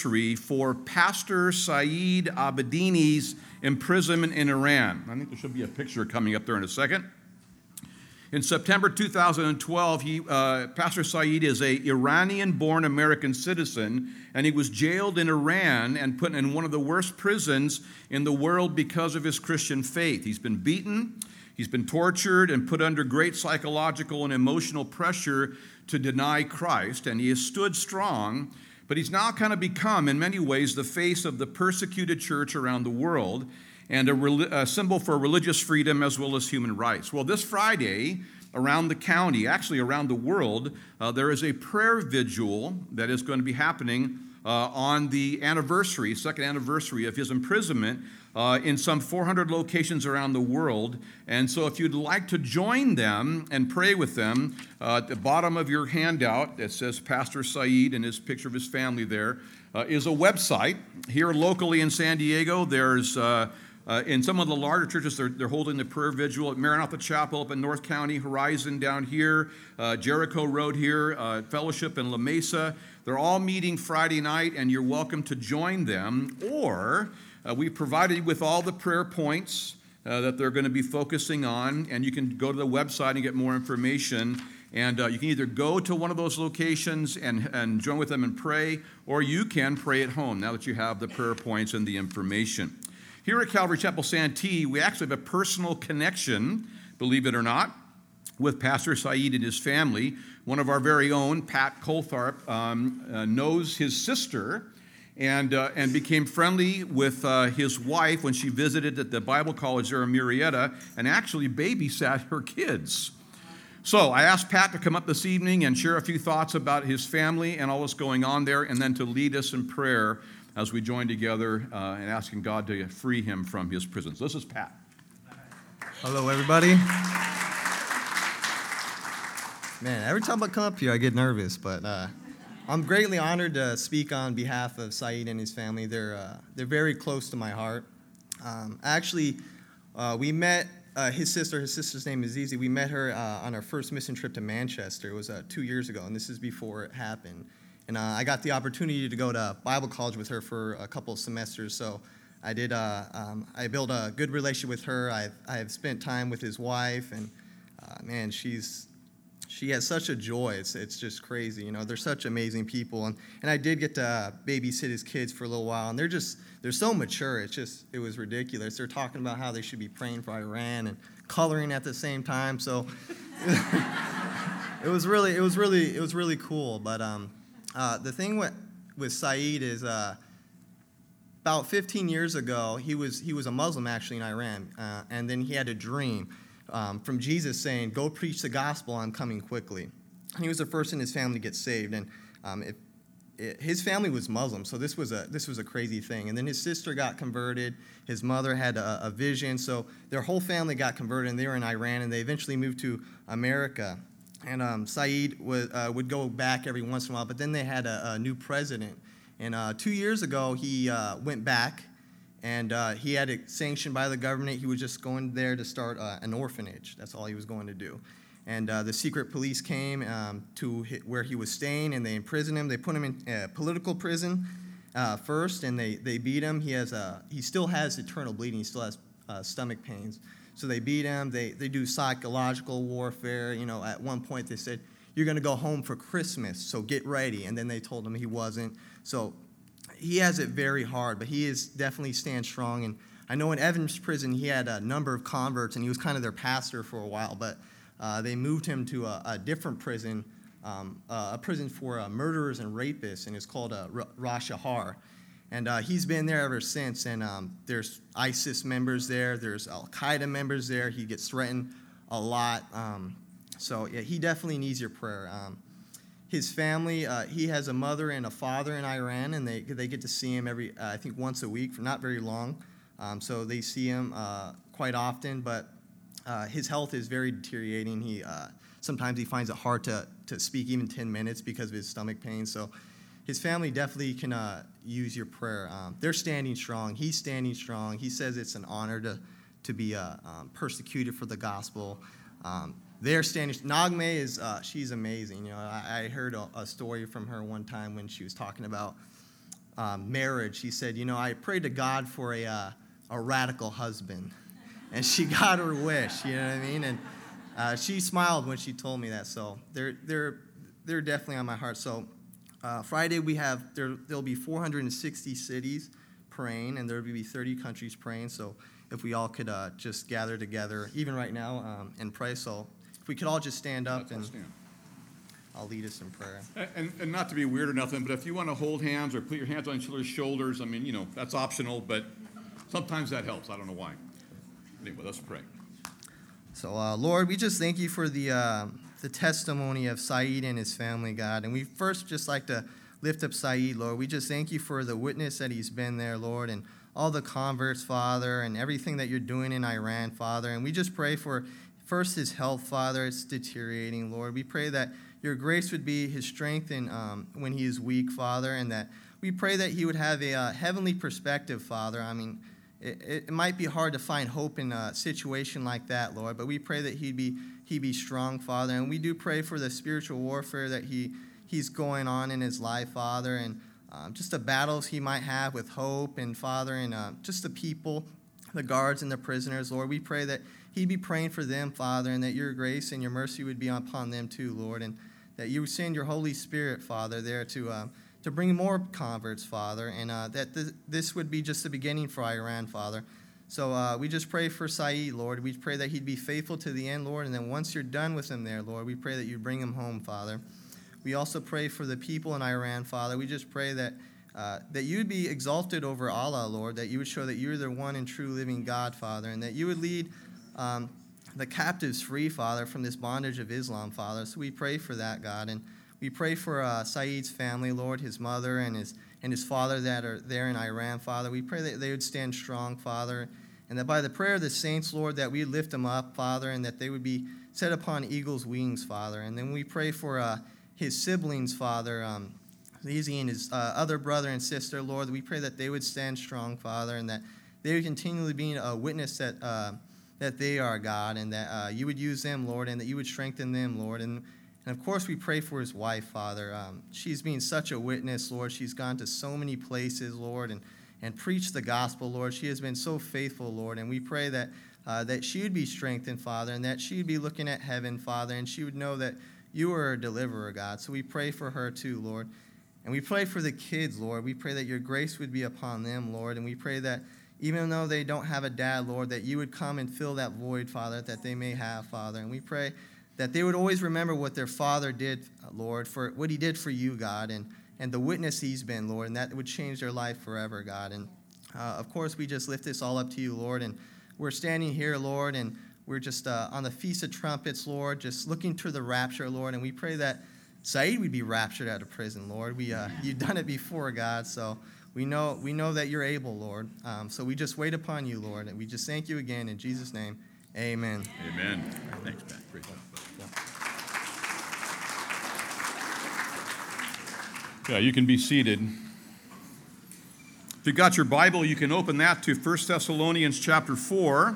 anniversary for Pastor Saeed Abedini's imprisonment in Iran. I think there should be a picture coming up there in a second. In September 2012, Pastor Saeed is an Iranian-born American citizen, and he was jailed in Iran and put in one of the worst prisons in the world because of his Christian faith. He's been beaten, he's been tortured, and put under great psychological and emotional pressure to deny Christ, and he has stood strong, but he's now kind of become, in many ways, the face of the persecuted church around the world, and a symbol for religious freedom as well as human rights. Well, this Friday, around the county, actually around the world, there is a prayer vigil that is going to be happening on the second anniversary of his imprisonment in some 400 locations around the world. And so if you'd like to join them and pray with them, at the bottom of your handout that says Pastor Saeed and his picture of his family there is a website. Here locally in San Diego, there's in some of the larger churches, they're holding the prayer vigil at Maranatha Chapel up in North County, Horizon down here, Jericho Road here, Fellowship in La Mesa. They're all meeting Friday night, and you're welcome to join them. Or we've provided you with all the prayer points that they're going to be focusing on, and you can go to the website and get more information. And you can either go to one of those locations and join with them and pray, or you can pray at home now that you have the prayer points and the information. Here at Calvary Chapel Santee, we actually have a personal connection, believe it or not, with Pastor Saeed and his family. One of our very own, Pat Coltharp, knows his sister and became friendly with his wife when she visited at the Bible college there in Murrieta and actually babysat her kids. So I asked Pat to come up this evening and share a few thoughts about his family and all that's going on there, and then to lead us in prayer as we join together and asking God to free him from his prison. So this is Pat. Hello, everybody. Man, every time I come up here, I get nervous, but I'm greatly honored to speak on behalf of Saeed and his family. They're very close to my heart. We met his sister's name is Zizi. We met her on our first mission trip to Manchester. It was 2 years ago, and this is before it happened. And I got the opportunity to go to Bible college with her for a couple of semesters. So I did. I built a good relationship with her. I have spent time with his wife, and man, she has such a joy. It's just crazy. You know, they're such amazing people. And I did get to babysit his kids for a little while, and they're so mature. It was ridiculous. They're talking about how they should be praying for Iran and coloring at the same time. So it was really cool. But the thing with Saeed is about 15 years ago, he was a Muslim actually in Iran, and then he had a dream from Jesus saying, "Go preach the gospel, I'm coming quickly." And he was the first in his family to get saved, and his family was Muslim, so this was a crazy thing. And then his sister got converted, his mother had a vision, so their whole family got converted, and they were in Iran, and they eventually moved to America. And Saeed would go back every once in a while, but then they had a new president. And 2 years ago, he went back, and he had it sanctioned by the government. He was just going there to start an orphanage. That's all he was going to do. And the secret police came to where he was staying, and they imprisoned him. They put him in political prison first, and they beat him. He still has eternal bleeding. He still has stomach pains. So they beat him. They do psychological warfare. You know, at one point they said, "You're going to go home for Christmas, so get ready." And then they told him he wasn't. So he has it very hard, but he is definitely stands strong. And I know in Evans prison he had a number of converts, and he was kind of their pastor for a while. But they moved him to a different prison, a prison for murderers and rapists, and it's called Rosh Har. And he's been there ever since, and there's ISIS members there, there's Al-Qaeda members there. He gets threatened a lot. So yeah, he definitely needs your prayer. His family, he has a mother and a father in Iran, and they get to see him I think once a week for not very long. So they see him quite often, but his health is very deteriorating. Sometimes he finds it hard to speak even 10 minutes because of his stomach pain. So his family definitely can use your prayer. They're standing strong. He's standing strong. He says it's an honor to be persecuted for the gospel. They're standing. Nagme she's amazing. You know, I heard a story from her one time when she was talking about marriage, he said, I prayed to God for a radical husband. And she got her wish, you know what I mean? And she smiled when she told me that. So they're definitely on my heart. So Friday there'll be 460 cities praying, and there'll be 30 countries praying. So if we all could just gather together, even right now, and pray. So if we could all just stand up, and I'll lead us in prayer. And not to be weird or nothing, but if you want to hold hands or put your hands on each other's shoulders, I mean, that's optional, but sometimes that helps. I don't know why. Anyway, let's pray. So, Lord, we just thank you for the testimony of Saeed and his family, God. And we first just like to lift up Saeed, Lord. We just thank you for the witness that he's been there, Lord, and all the converts, Father, and everything that you're doing in Iran, Father. And we just pray for, first, his health, Father. It's deteriorating, Lord. We pray that your grace would be his strength when he is weak, Father, and that we pray that he would have a heavenly perspective, Father. I mean, it might be hard to find hope in a situation like that, Lord, but we pray that he'd be strong, Father. And we do pray for the spiritual warfare that he's going on in his life, Father, and just the battles he might have with hope and, Father, and just the people, the guards and the prisoners, Lord. We pray that he'd be praying for them, Father, and that your grace and your mercy would be upon them too, Lord, and that you would send your Holy Spirit, Father, there to bring more converts, Father, and that this would be just the beginning for Iran, Father. So we just pray for Saeed, Lord. We pray that he'd be faithful to the end, Lord, and then once you're done with him there, Lord, we pray that you bring him home, Father. We also pray for the people in Iran, Father. We just pray that you'd be exalted over Allah, Lord, that you would show that you're the one and true living God, Father, and that you would lead the captives free, Father, from this bondage of Islam, Father. So we pray for that, God, and we pray for Saeed's family, Lord, his mother and his father that are there in Iran, Father. We pray that they would stand strong, Father, and that by the prayer of the saints, Lord, that we lift them up, Father, and that they would be set upon eagle's wings, Father. And then we pray for his siblings, Father, Easy and his other brother and sister, Lord. We pray that they would stand strong, Father, and that they would continually be a witness that they are, God, and that you would use them, Lord, and that you would strengthen them, Lord. And of course, we pray for his wife, Father. She's been such a witness, Lord. She's gone to so many places, Lord, and preached the gospel, Lord. She has been so faithful, Lord. And we pray that she would be strengthened, Father, and that she would be looking at heaven, Father, and she would know that you are a deliverer, God. So we pray for her too, Lord. And we pray for the kids, Lord. We pray that your grace would be upon them, Lord. And we pray that even though they don't have a dad, Lord, that you would come and fill that void, Father, that they may have, Father. And we pray that they would always remember what their father did, Lord, for what he did for you, God, and the witness he's been, Lord, and that would change their life forever, God. And, of course, we just lift this all up to you, Lord, and we're standing here, Lord, and we're just on the Feast of Trumpets, Lord, just looking to the rapture, Lord, and we pray that Saeed would be raptured out of prison, Lord. You've done it before, God, so we know that you're able, Lord. So we just wait upon you, Lord, and we just thank you again in Jesus' name. Amen. Amen. Thanks, Pat. Great job. Yeah, you can be seated. If you've got your Bible, you can open that to 1 Thessalonians chapter 4.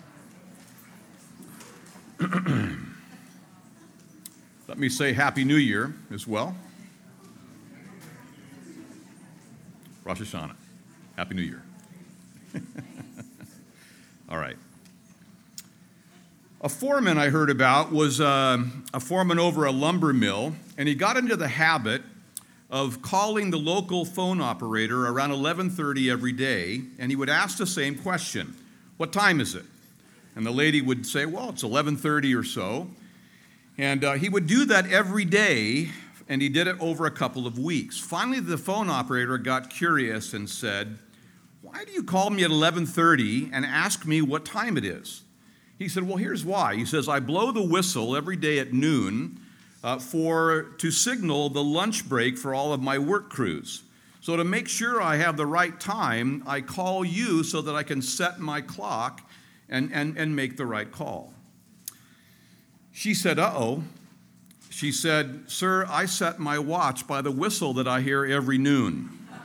Let me say Happy New Year as well. Rosh Hashanah. Happy New Year. All right. A foreman I heard about was a foreman over a lumber mill, and he got into the habit of calling the local phone operator around 11:30 every day, and he would ask the same question, "What time is it?" And the lady would say, "Well, it's 11:30 or so." And he would do that every day, and he did it over a couple of weeks. Finally, the phone operator got curious and said, "Why do you call me at 11:30 and ask me what time it is?" He said, "Well, here's why." He says, "I blow the whistle every day at noon to signal the lunch break for all of my work crews. So to make sure I have the right time, I call you so that I can set my clock and make the right call." She said, "Uh-oh." She said, "Sir, I set my watch by the whistle that I hear every noon."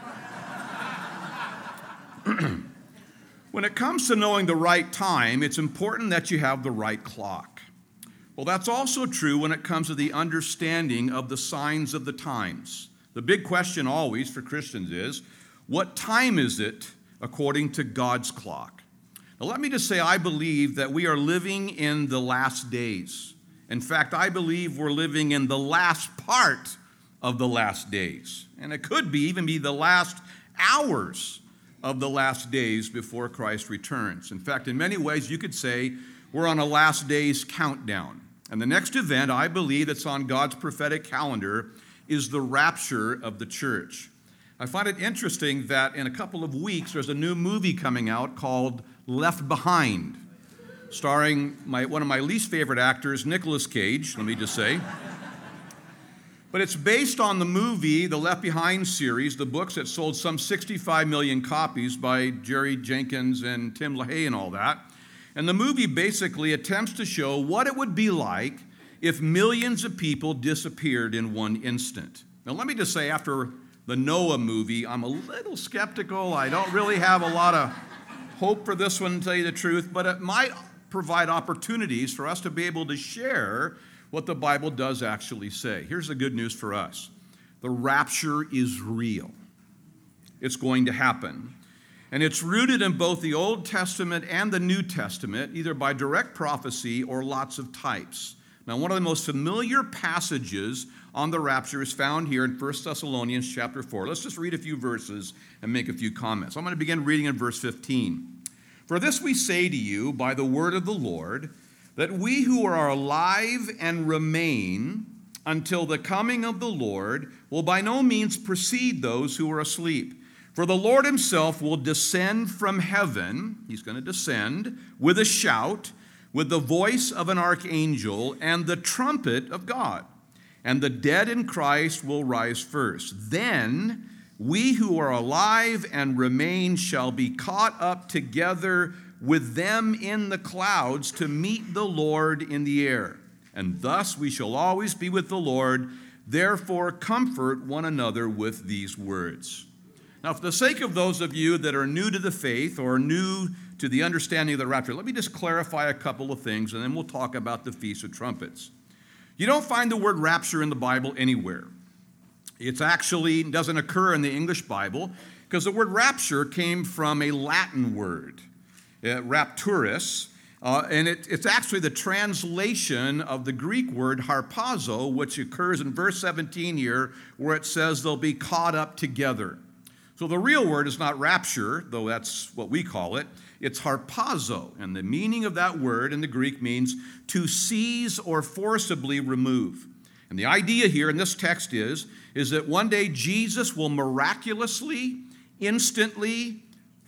When it comes to knowing the right time, it's important that you have the right clock. Well, that's also true when it comes to the understanding of the signs of the times. The big question always for Christians is, What time is it according to God's clock? Now, let me just say, I believe that we are living in the last days. In fact, I believe we're living in the last part of the last days. And it could even be the last hours of the last days before Christ returns. In fact, in many ways, you could say we're on a last days countdown. And the next event, I believe, that's on God's prophetic calendar is the rapture of the church. I find it interesting that in a couple of weeks, there's a new movie coming out called Left Behind, starring one of my least favorite actors, Nicolas Cage, let me just say. But it's based on the movie, the Left Behind series, the books that sold some 65 million copies by Jerry Jenkins and Tim LaHaye and all that. And the movie basically attempts to show what it would be like if millions of people disappeared in one instant. Now, let me just say, after the Noah movie, I'm a little skeptical. I don't really have a lot of hope for this one, to tell you the truth, but it might provide opportunities for us to be able to share what the Bible does actually say. Here's the good news for us. The rapture is real. It's going to happen. And it's rooted in both the Old Testament and the New Testament, either by direct prophecy or lots of types. Now, one of the most familiar passages on the rapture is found here in 1 Thessalonians chapter 4. Let's just read a few verses and make a few comments. I'm going to begin reading in verse 15. For this we say to you by the word of the Lord, that we who are alive and remain until the coming of the Lord will by no means precede those who are asleep. For the Lord himself will descend from heaven, he's going to descend, with a shout, with the voice of an archangel, and the trumpet of God. And the dead in Christ will rise first. Then we who are alive and remain shall be caught up together with them in the clouds to meet the Lord in the air. And thus we shall always be with the Lord. Therefore comfort one another with these words. Now, for the sake of those of you that are new to the faith or new to the understanding of the rapture, let me just clarify a couple of things, and then we'll talk about the Feast of Trumpets. You don't find the word rapture in the Bible anywhere. It actually doesn't occur in the English Bible because the word rapture came from a Latin word, rapturus, and it's actually the translation of the Greek word harpazo, which occurs in verse 17 here, where it says they'll be caught up together. So the real word is not rapture, though that's what we call it. It's harpazo, and the meaning of that word in the Greek means to seize or forcibly remove. And the idea here in this text is that one day Jesus will miraculously, instantly,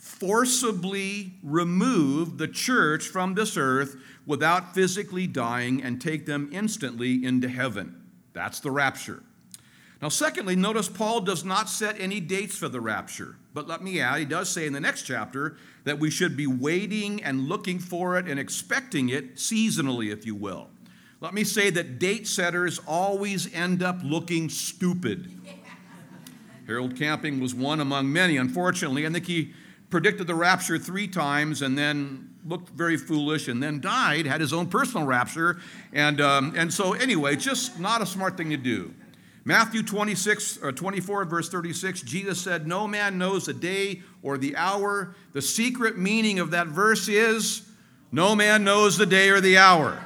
forcibly remove the church from this earth without physically dying and take them instantly into heaven. That's the rapture. Now, secondly, notice Paul does not set any dates for the rapture. But let me add, he does say in the next chapter that we should be waiting and looking for it and expecting it seasonally, if you will. Let me say that date setters always end up looking stupid. Harold Camping was one among many, unfortunately. I think he predicted the rapture 3 times and then looked very foolish and then died, had his own personal rapture. And so anyway, just not a smart thing to do. Matthew 24, verse 36, Jesus said, "No man knows the day or the hour." The secret meaning of that verse is, no man knows the day or the hour.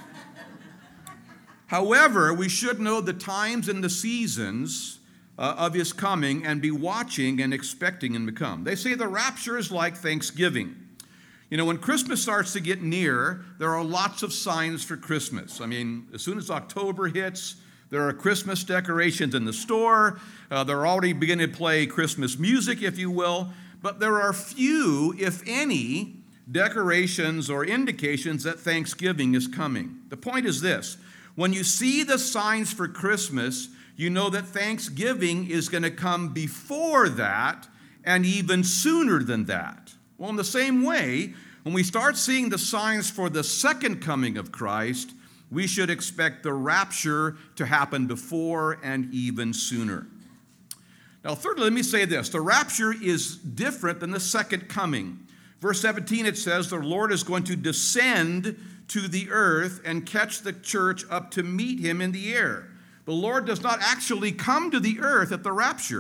However, we should know the times and the seasons of his coming and be watching and expecting him to come. They say the rapture is like Thanksgiving. You know, when Christmas starts to get near, there are lots of signs for Christmas. I mean, as soon as October hits, there are Christmas decorations in the store. They're already beginning to play Christmas music, if you will. But there are few, if any, decorations or indications that Thanksgiving is coming. The point is this. When you see the signs for Christmas, you know that Thanksgiving is going to come before that and even sooner than that. Well, in the same way, when we start seeing the signs for the second coming of Christ, we should expect the rapture to happen before and even sooner. Now, thirdly, let me say this. The rapture is different than the second coming. Verse 17, it says, the Lord is going to descend to the earth and catch the church up to meet him in the air. The Lord does not actually come to the earth at the rapture.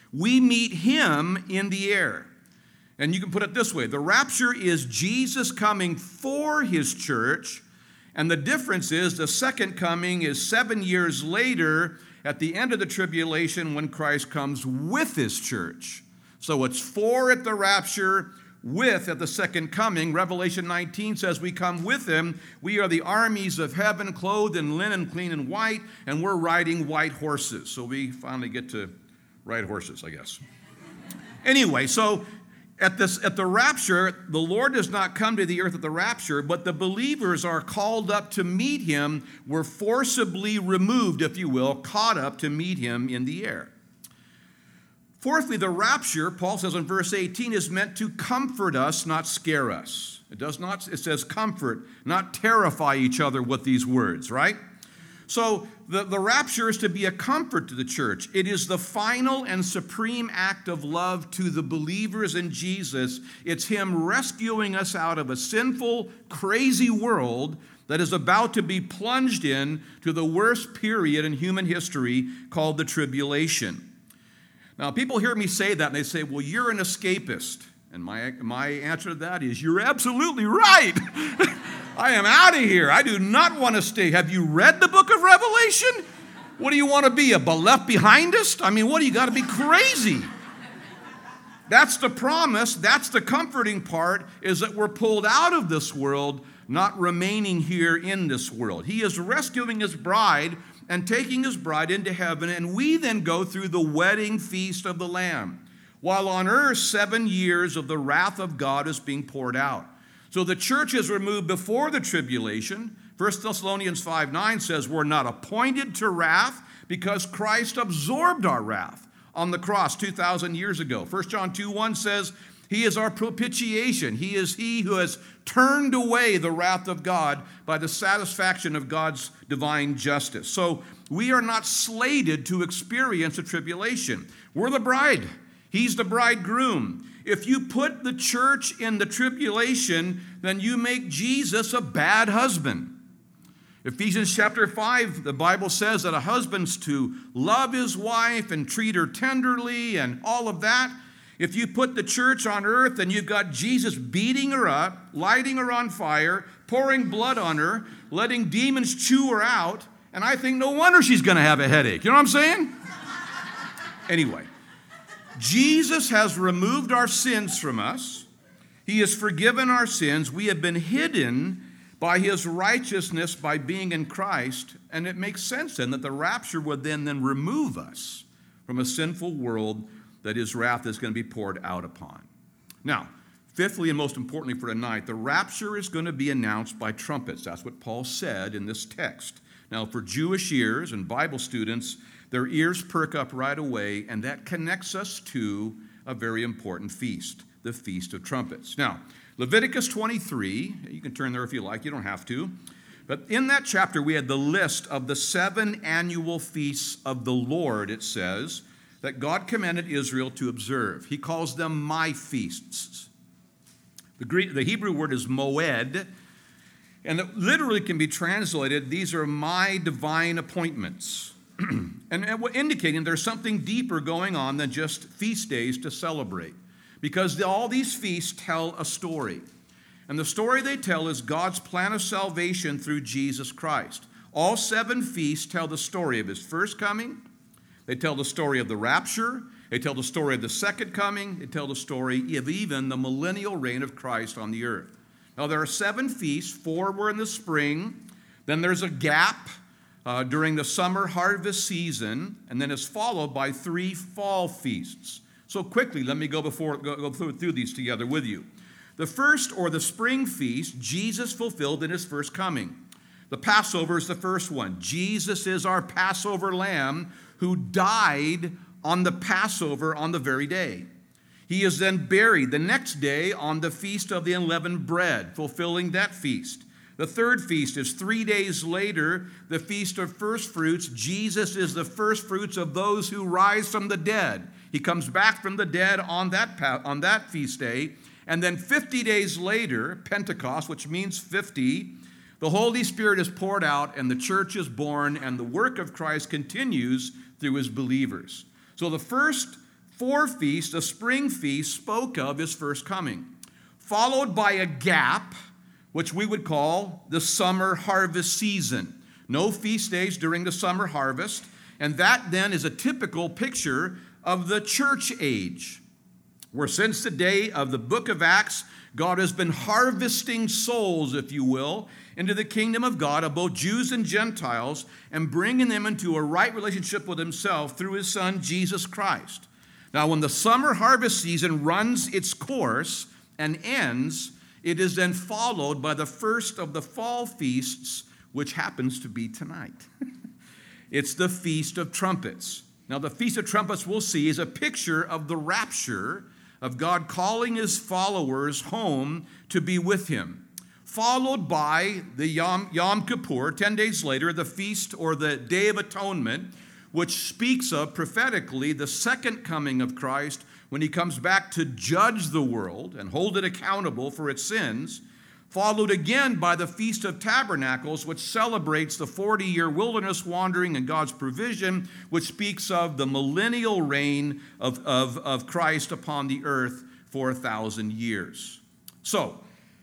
We meet him in the air. And you can put it this way. The rapture is Jesus coming for his church, and the difference is the second coming is 7 years later at the end of the tribulation when Christ comes with his church. So it's for at the rapture, with at the second coming. Revelation 19 says we come with him. We are the armies of heaven, clothed in linen, clean and white, and we're riding white horses. So we finally get to ride horses, I guess. Anyway, so at the rapture, the Lord does not come to the earth at the rapture, but the believers are called up to meet him. We're forcibly removed, if you will, caught up to meet him in the air. Fourthly, the rapture, Paul says in verse 18, is meant to comfort us, not scare us. It says comfort, not terrify each other with these words, right? So the rapture is to be a comfort to the church. It is the final and supreme act of love to the believers in Jesus. It's him rescuing us out of a sinful, crazy world that is about to be plunged in to the worst period in human history called the tribulation. Now, people hear me say that, and they say, well, you're an escapist. And my answer to that is, you're absolutely right. I am out of here. I do not want to stay. Have you read the book of Revelation? What do you want to be, a left behindist? I mean, what do you got to be crazy? That's the promise. That's the comforting part, is that we're pulled out of this world, not remaining here in this world. He is rescuing his bride and taking his bride into heaven, and we then go through the wedding feast of the Lamb. While on earth, 7 years of the wrath of God is being poured out. So the church is removed before the tribulation. 1 Thessalonians 5:9 says we're not appointed to wrath because Christ absorbed our wrath on the cross 2,000 years ago. 1 John 2:1 says he is our propitiation. He is he who has turned away the wrath of God by the satisfaction of God's divine justice. So we are not slated to experience a tribulation. We're the bride. He's the bridegroom. If you put the church in the tribulation, then you make Jesus a bad husband. Ephesians chapter 5, the Bible says that a husband's to love his wife and treat her tenderly and all of that. If you put the church on earth, then you've got Jesus beating her up, lighting her on fire, pouring blood on her, letting demons chew her out, and I think no wonder she's going to have a headache. You know what I'm saying? Anyway, Jesus has removed our sins from us. He has forgiven our sins. We have been hidden by his righteousness by being in Christ, and it makes sense then that the rapture would then remove us from a sinful world that his wrath is going to be poured out upon. Now, fifthly and most importantly for tonight, the rapture is going to be announced by trumpets. That's what Paul said in this text. Now, for Jewish ears and Bible students, their ears perk up right away, and that connects us to a very important feast, the Feast of Trumpets. Now, Leviticus 23, you can turn there if you like, you don't have to. But in that chapter, we had the list of the 7 annual feasts of the Lord, it says, that God commanded Israel to observe. He calls them my feasts. The Hebrew word is moed, and it literally can be translated, these are my divine appointments. and indicating there's something deeper going on than just feast days to celebrate. Because all these feasts tell a story. And the story they tell is God's plan of salvation through Jesus Christ. All 7 feasts tell the story of his first coming. They tell the story of the rapture. They tell the story of the second coming. They tell the story of even the millennial reign of Christ on the earth. Now, there are 7 feasts. 4 were in the spring. Then there's a gap during the summer harvest season. And then it's followed by 3 fall feasts. So quickly, let me go through these together with you. The first, or the spring feast, Jesus fulfilled in his first coming. The Passover is the first one. Jesus is our Passover lamb who died on the Passover on the very day. He is then buried the next day on the Feast of the Unleavened Bread, fulfilling that feast. The third feast is 3 days later, the Feast of First Fruits. Jesus is the first fruits of those who rise from the dead. He comes back from the dead on that feast day. And then 50 days later, Pentecost, which means 50, the Holy Spirit is poured out and the church is born and the work of Christ continues through his believers. So the first 4 feasts, a spring feast, spoke of his first coming, followed by a gap, which we would call the summer harvest season. No feast days during the summer harvest, and that then is a typical picture of the church age, where since the day of the book of Acts, God has been harvesting souls, if you will, into the kingdom of God of both Jews and Gentiles, and bringing them into a right relationship with himself through his son, Jesus Christ. Now, when the summer harvest season runs its course and ends, it is then followed by the first of the fall feasts, which happens to be tonight. It's the Feast of Trumpets. Now, the Feast of Trumpets, we'll see, is a picture of the rapture of God calling his followers home to be with him, followed by the Yom Kippur, 10 days later, the feast or the Day of Atonement, which speaks of prophetically the second coming of Christ when he comes back to judge the world and hold it accountable for its sins, followed again by the Feast of Tabernacles, which celebrates the 40-year wilderness wandering and God's provision, which speaks of the millennial reign of Christ upon the earth for 1,000 years. So,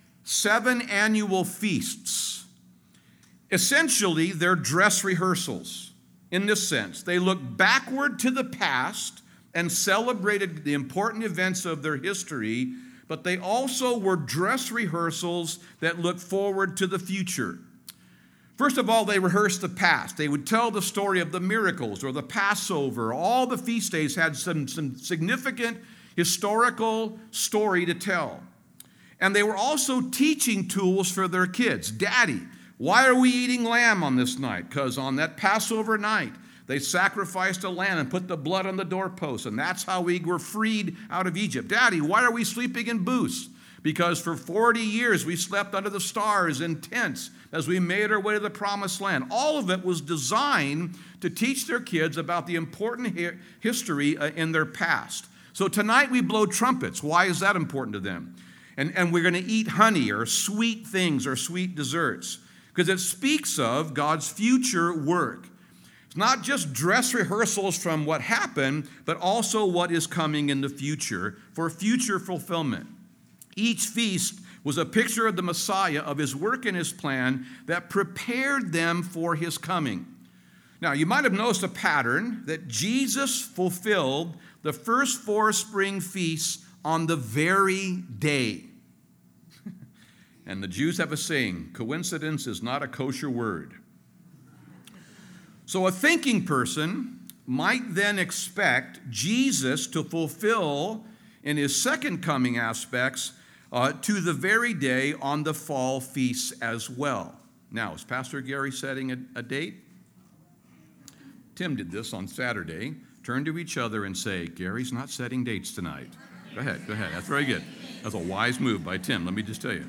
7 annual feasts. Essentially, they're dress rehearsals in this sense. They look backward to the past and celebrated the important events of their history, but they also were dress rehearsals that look forward to the future. First of all, they rehearsed the past. They would tell the story of the miracles or the Passover. All the feast days had some significant historical story to tell. And they were also teaching tools for their kids. Daddy, why are we eating lamb on this night? Because on that Passover night, they sacrificed a lamb and put the blood on the doorpost, and that's how we were freed out of Egypt. Daddy, why are we sleeping in booths? Because for 40 years we slept under the stars in tents as we made our way to the promised land. All of it was designed to teach their kids about the important history in their past. So tonight we blow trumpets. Why is that important to them? And we're going to eat honey or sweet things or sweet desserts because it speaks of God's future work. It's not just dress rehearsals from what happened, but also what is coming in the future for future fulfillment. Each feast was a picture of the Messiah, of his work and his plan that prepared them for his coming. Now, you might have noticed a pattern that Jesus fulfilled the first 4 spring feasts on the very day. And the Jews have a saying, coincidence is not a kosher word. So a thinking person might then expect Jesus to fulfill in his second coming aspects to the very day on the fall feasts as well. Now, is Pastor Gary setting a date? Tim did this on Saturday. Turn to each other and say, Gary's not setting dates tonight. Go ahead. That's very good. That's a wise move by Tim, let me just tell you.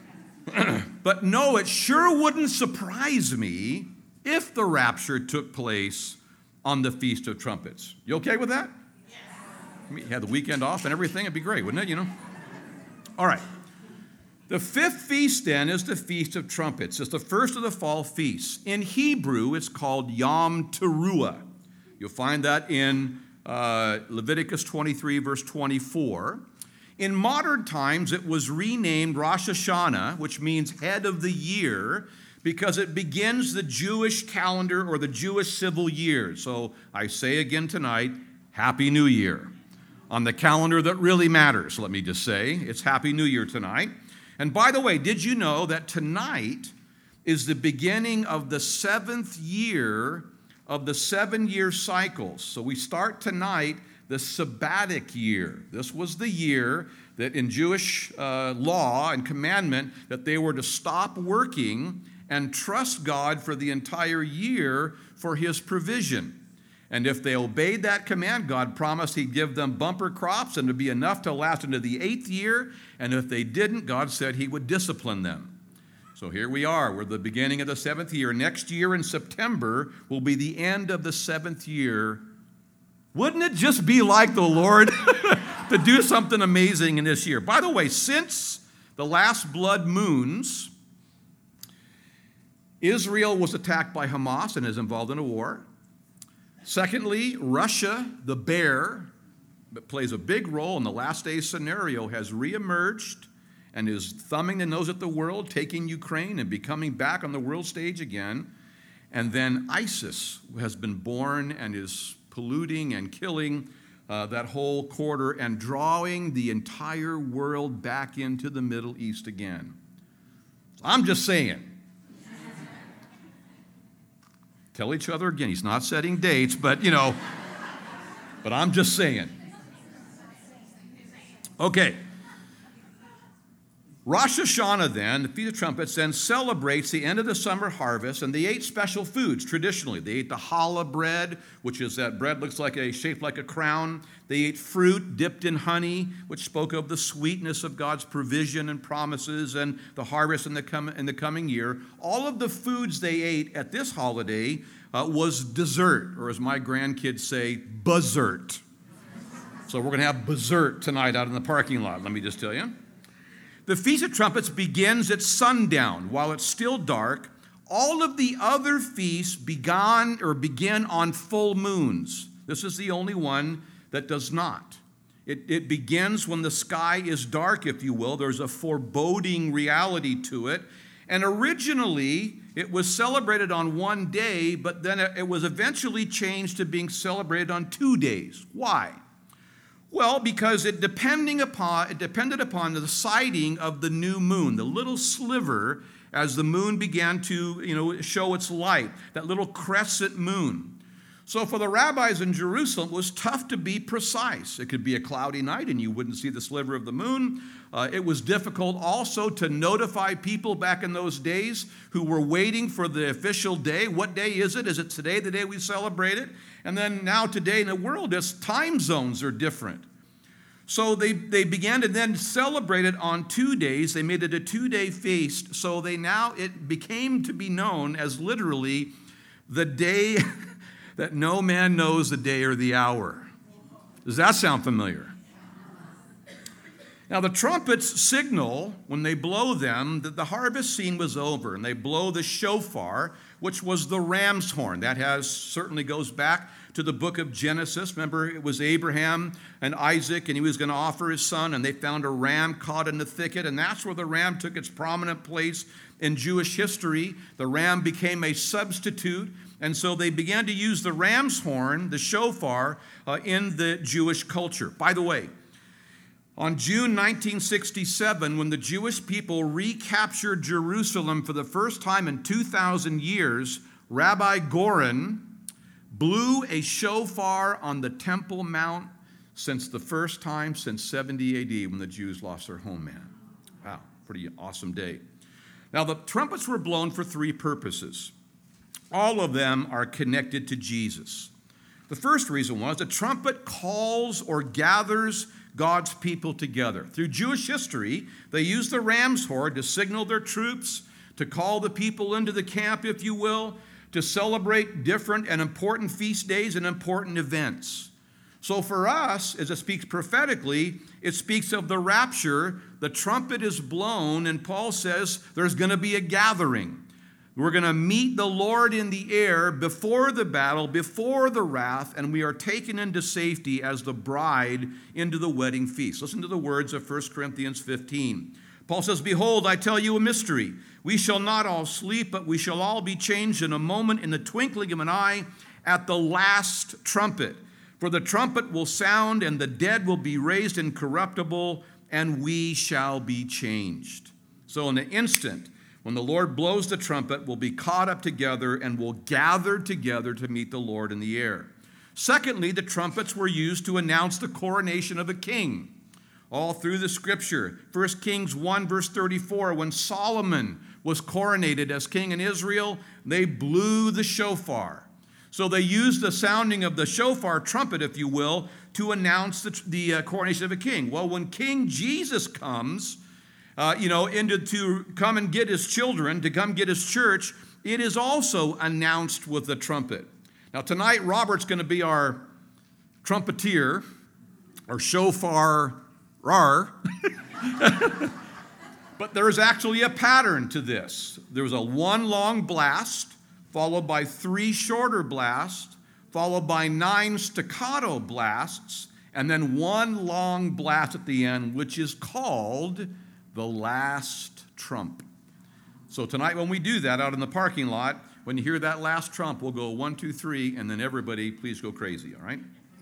But no, it sure wouldn't surprise me if the rapture took place on the Feast of Trumpets. You okay with that? Yes. You had the weekend off and everything. It'd be great, wouldn't it, All right. The 5th feast, then, is the Feast of Trumpets. It's the first of the fall feasts. In Hebrew, it's called Yom Teruah. You'll find that in Leviticus 23, verse 24. In modern times, it was renamed Rosh Hashanah, which means head of the year, because it begins the Jewish calendar or the Jewish civil year. So I say again tonight, Happy New Year. On the calendar that really matters, let me just say, it's Happy New Year tonight. And by the way, did you know that tonight is the beginning of the 7th year of the 7-year cycles? So we start tonight the sabbatic year. This was the year that in Jewish law and commandment that they were to stop working and trust God for the entire year for his provision. And if they obeyed that command, God promised he'd give them bumper crops and to be enough to last into the 8th year. And if they didn't, God said he would discipline them. So here we are. We're the beginning of the 7th year. Next year in September will be the end of the 7th year. Wouldn't it just be like the Lord to do something amazing in this year? By the way, since the last blood moons, Israel was attacked by Hamas and is involved in a war. Secondly, Russia, the bear, plays a big role in the last days scenario, has reemerged and is thumbing the nose at the world, taking Ukraine and becoming back on the world stage again. And then ISIS has been born and is polluting and killing that whole quarter and drawing the entire world back into the Middle East again. I'm just saying. Tell each other again, he's not setting dates, but but I'm just saying. Okay. Rosh Hashanah then, the Feast of Trumpets, then celebrates the end of the summer harvest, and they ate special foods traditionally. They ate the challah bread, which is that bread looks like shaped like a crown. They ate fruit dipped in honey, which spoke of the sweetness of God's provision and promises and the harvest in the coming year. All of the foods they ate at this holiday was dessert, or as my grandkids say, buzzert. So we're going to have buzzert tonight out in the parking lot, let me just tell you. The Feast of Trumpets begins at sundown. While it's still dark, all of the other feasts begin on full moons. This is the only one that does not. It begins when the sky is dark, if you will. There's a foreboding reality to it. And originally, it was celebrated on one day, but then it was eventually changed to being celebrated on 2 days. Why? Well, because it depended upon the sighting of the new moon, the little sliver as the moon began to, show its light, that little crescent moon. So for the rabbis in Jerusalem, it was tough to be precise. It could be a cloudy night and you wouldn't see the sliver of the moon. It was difficult also to notify people back in those days who were waiting for the official day. What day is it? Is it today, the day we celebrate it? And then now today in the world, time zones are different. So they began to then celebrate it on 2 days. They made it a 2-day feast. So it became to be known as literally the day that no man knows the day or the hour. Does that sound familiar? Now, the trumpets signal, when they blow them, that the harvest scene was over, and they blow the shofar, which was the ram's horn. That certainly goes back to the book of Genesis. Remember, it was Abraham and Isaac, and he was going to offer his son, and they found a ram caught in the thicket, and that's where the ram took its prominent place in Jewish history. The ram became a substitute, and so they began to use the ram's horn, the shofar, in the Jewish culture. By the way, on June 1967, when the Jewish people recaptured Jerusalem for the first time in 2,000 years, Rabbi Goren blew a shofar on the Temple Mount since the first time since 70 AD when the Jews lost their homeland. Wow, pretty awesome day. Now, the trumpets were blown for 3 purposes. All of them are connected to Jesus. The first reason was the trumpet calls or gathers God's people together. Through Jewish history, they used the ram's horn to signal their troops, to call the people into the camp, if you will, to celebrate different and important feast days and important events. So for us, as it speaks prophetically, it speaks of the rapture. The trumpet is blown, and Paul says there's going to be a gathering. We're going to meet the Lord in the air before the battle, before the wrath, and we are taken into safety as the bride into the wedding feast. Listen to the words of 1 Corinthians 15. Paul says, "Behold, I tell you a mystery. We shall not all sleep, but we shall all be changed in a moment, in the twinkling of an eye, at the last trumpet. For the trumpet will sound, and the dead will be raised incorruptible, and we shall be changed." So in an instant, when the Lord blows the trumpet, we'll be caught up together and we'll gather together to meet the Lord in the air. Secondly, the trumpets were used to announce the coronation of a king. All through the scripture, 1 Kings 1, verse 34, when Solomon was coronated as king in Israel, they blew the shofar. So they used the sounding of the shofar trumpet, if you will, to announce the coronation of a king. Well, when King Jesus comes, to come and get his children, to come get his church, it is also announced with the trumpet. Now tonight, Robert's going to be our trumpeter, or shofar rar. But there is actually a pattern to this. There's a 1 long blast, followed by 3 shorter blasts, followed by 9 staccato blasts, and then one long blast at the end, which is called the last trump. So tonight when we do that out in the parking lot, when you hear that last trump, we'll go 1, 2, 3, and then everybody please go crazy, all right?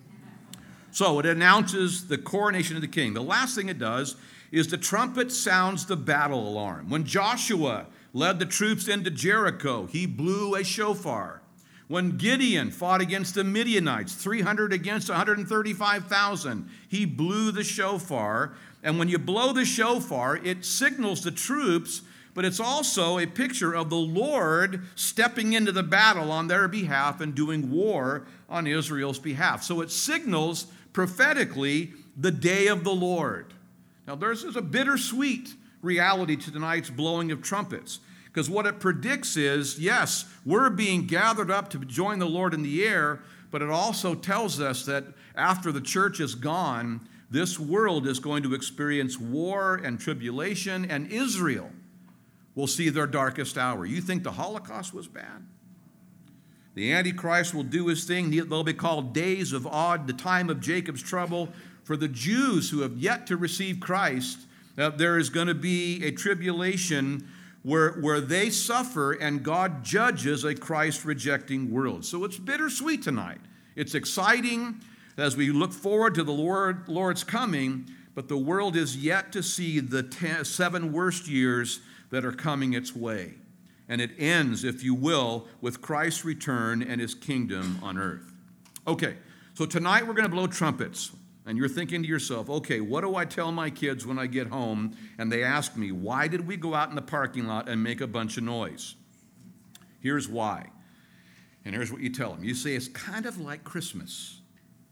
So it announces the coronation of the king. The last thing it does is the trumpet sounds the battle alarm. When Joshua led the troops into Jericho, he blew a shofar. When Gideon fought against the Midianites, 300 against 135,000, he blew the shofar. And when you blow the shofar, it signals the troops, but it's also a picture of the Lord stepping into the battle on their behalf and doing war on Israel's behalf. So it signals prophetically the day of the Lord. Now, there's a bittersweet reality to tonight's blowing of trumpets, because what it predicts is, yes, we're being gathered up to join the Lord in the air, but it also tells us that after the church is gone, this world is going to experience war and tribulation, and Israel will see their darkest hour. You think the Holocaust was bad? The Antichrist will do his thing. They'll be called days of odd, the time of Jacob's trouble. For the Jews who have yet to receive Christ, there is going to be a tribulation where they suffer and God judges a Christ-rejecting world. So it's bittersweet tonight. It's exciting as we look forward to the Lord's coming, but the world is yet to see the 7 worst years that are coming its way. And it ends, if you will, with Christ's return and his kingdom on earth. Okay, so tonight we're going to blow trumpets. And you're thinking to yourself, okay, what do I tell my kids when I get home and they ask me, why did we go out in the parking lot and make a bunch of noise? Here's why. And here's what you tell them. You say it's kind of like Christmas.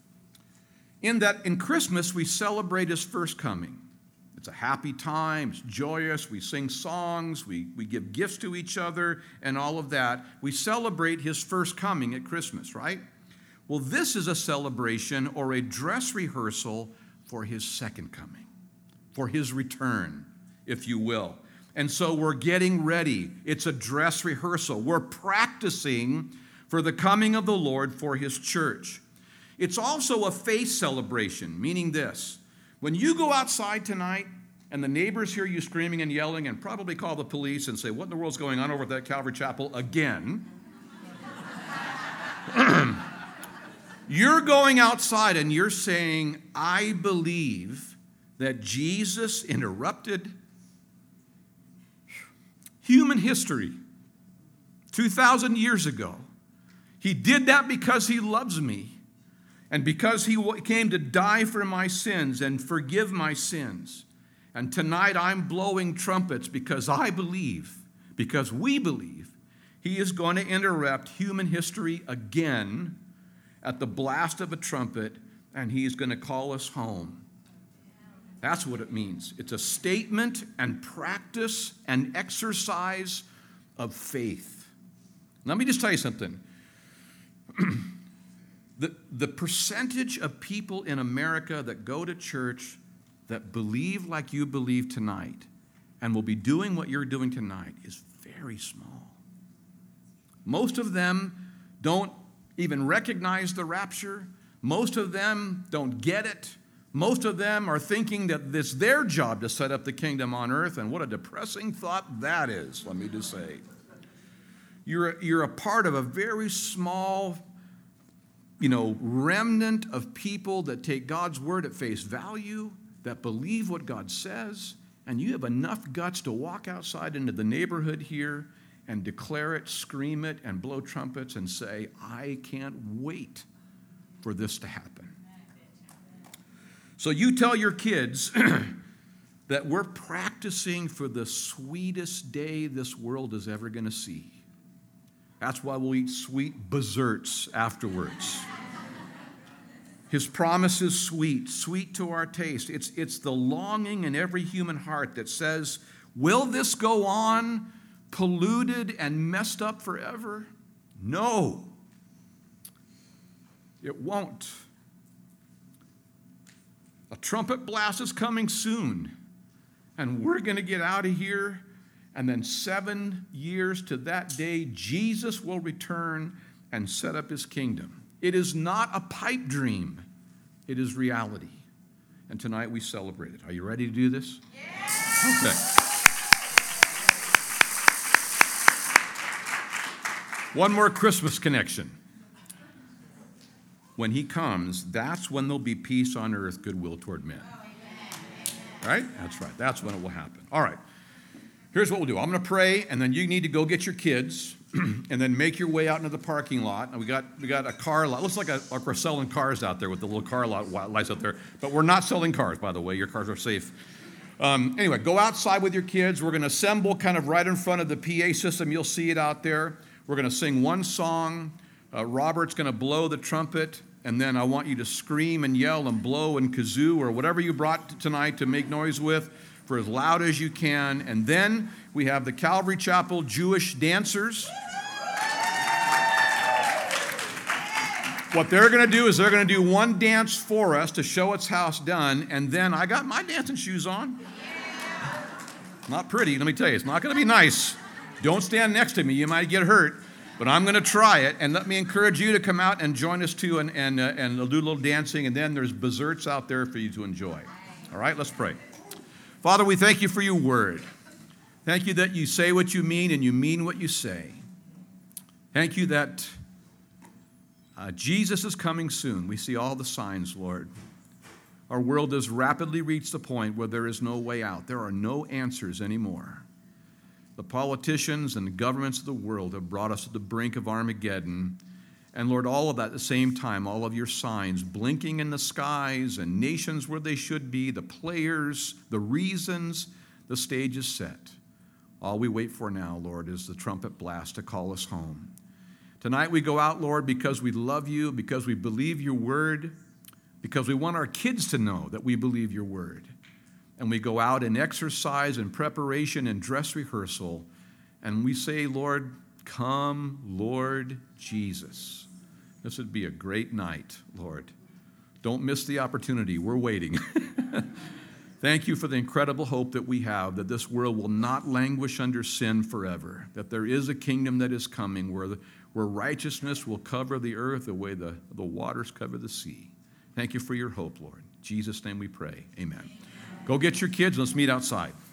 In that in Christmas we celebrate his first coming. It's a happy time, it's joyous, we sing songs, we give gifts to each other, and all of that. We celebrate his first coming at Christmas, right? Well, this is a celebration or a dress rehearsal for his second coming, for his return, if you will. And so we're getting ready. It's a dress rehearsal. We're practicing for the coming of the Lord for his church. It's also a faith celebration, meaning this. When you go outside tonight and the neighbors hear you screaming and yelling and probably call the police and say, what in the world's going on over at that Calvary Chapel again? You're going outside and you're saying, I believe that Jesus interrupted human history 2,000 years ago. He did that because he loves me. And because he came to die for my sins and forgive my sins. And tonight I'm blowing trumpets because I believe, because we believe, he is going to interrupt human history again at the blast of a trumpet, and he's going to call us home. That's what it means. It's a statement and practice and exercise of faith. Let me just tell you something. The percentage of people in America that go to church that believe like you believe tonight and will be doing what you're doing tonight is very small. Most of them don't even recognize the rapture. Most of them don't get it. Most of them are thinking that it's their job to set up the kingdom on earth, and what a depressing thought that is, let me just say. You're a part of a very small remnant of people that take God's word at face value, that believe what God says, and you have enough guts to walk outside into the neighborhood here and declare it, scream it, and blow trumpets and say, I can't wait for this to happen. So you tell your kids that we're practicing for the sweetest day this world is ever going to see. That's why we'll eat sweet desserts afterwards. His promise is sweet, sweet to our taste. It's the longing in every human heart that says, will this go on polluted and messed up forever? No, it won't. A trumpet blast is coming soon, and we're going to get out of here. And then 7 years to that day, Jesus will return and set up his kingdom. It is not a pipe dream. It is reality. And tonight we celebrate it. Are you ready to do this? Yes. Okay. One more Christmas connection. When he comes, that's when there'll be peace on earth, goodwill toward men. Right? That's right. That's when it will happen. All right. Here's what we'll do. I'm going to pray, and then you need to go get your kids, and then make your way out into the parking lot. And we got a car lot. Looks like we're selling cars out there with the little car lot lights out there. But we're not selling cars, by the way. Your cars are safe. Anyway, go outside with your kids. We're going to assemble kind of right in front of the PA system. You'll see it out there. We're going to sing one song. Robert's going to blow the trumpet, and then I want you to scream and yell and blow and kazoo or whatever you brought tonight to make noise with for as loud as you can. And then we have the Calvary Chapel Jewish dancers. What they're going to do is they're going to do one dance for us to show us how it's done, and then I got my dancing shoes on. Not pretty, let me tell you. It's not going to be nice. Don't stand next to me. You might get hurt. But I'm going to try it, and let me encourage you to come out and join us too, and do a little dancing, and then there's desserts out there for you to enjoy. All right, let's pray. Father, we thank you for your word. Thank you that you say what you mean and you mean what you say. Thank you that Jesus is coming soon. We see all the signs, Lord. Our world has rapidly reached the point where there is no way out. There are no answers anymore. The politicians and the governments of the world have brought us to the brink of Armageddon. And Lord, all of that at the same time, all of your signs blinking in the skies and nations where they should be, the players, the reasons, the stage is set. All we wait for now, Lord, is the trumpet blast to call us home. Tonight we go out, Lord, because we love you, because we believe your word, because we want our kids to know that we believe your word. And we go out in exercise and preparation and dress rehearsal, and we say, Lord, come, Lord Jesus. This would be a great night, Lord. Don't miss the opportunity. We're waiting. Thank you for the incredible hope that we have, that this world will not languish under sin forever, that there is a kingdom that is coming where righteousness will cover the earth the way the waters cover the sea. Thank you for your hope, Lord. In Jesus' name we pray. Amen. Go get your kids. Let's meet outside.